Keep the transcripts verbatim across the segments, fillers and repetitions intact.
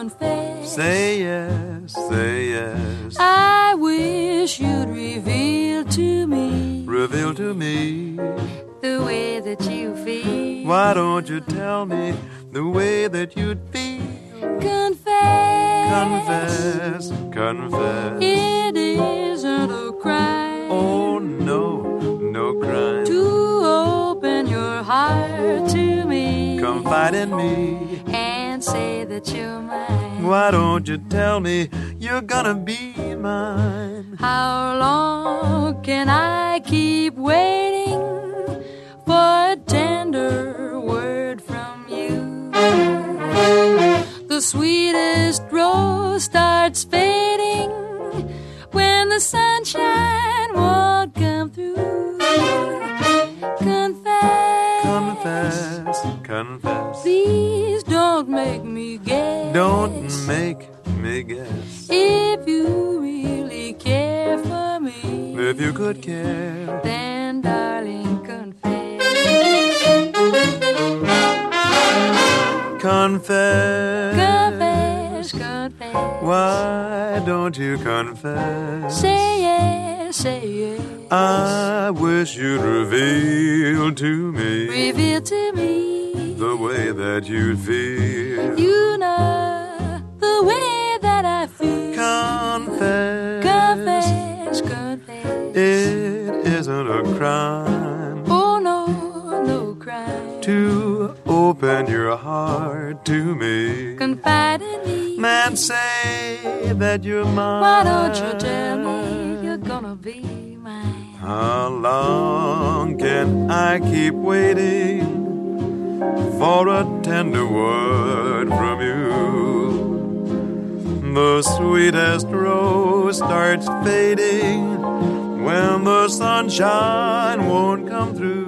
confess. Say yes, say yes. I wish you'd reveal to me, reveal to me the way that you feel. Why don't you tell me the way that you'd feel? Confess, confess, confess. It isn't a crime. Oh no, no crime. To open your heart to me, confide in me, and say that you're mine. Why don't you tell me you're gonna be mine? How long can I keep waiting for a tender word from you? The sweetest rose starts fading when the sunshine won't come through. Confess, confess, confess. Please don't make me guess. Don't make me guess. If you really care for me, if you could care, then darling, confess. Confess, confess, confess. Why don't you confess? Say yes, say yes. I wish you'd reveal to me, reveal to me the way that you'd feel. You know the way that I feel. Confess, confess, confess. It isn't a crime. Oh no, no crime. To open your heart to me, confide in me, and say that you're mine. Why don't you tell me you're gonna be mine? How long can I keep waiting for a tender word from you? The sweetest rose starts fading when the sunshine won't come through.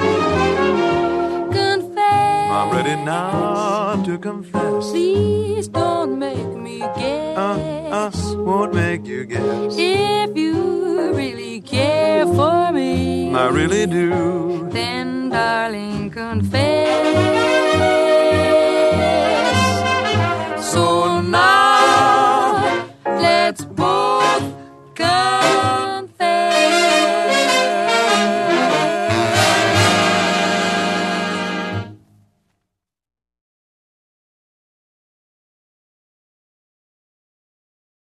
I'm ready now to confess. Please don't make me guess. Uh, uh, won't make you guess. If you really care for me, I really do. Then darling, confess.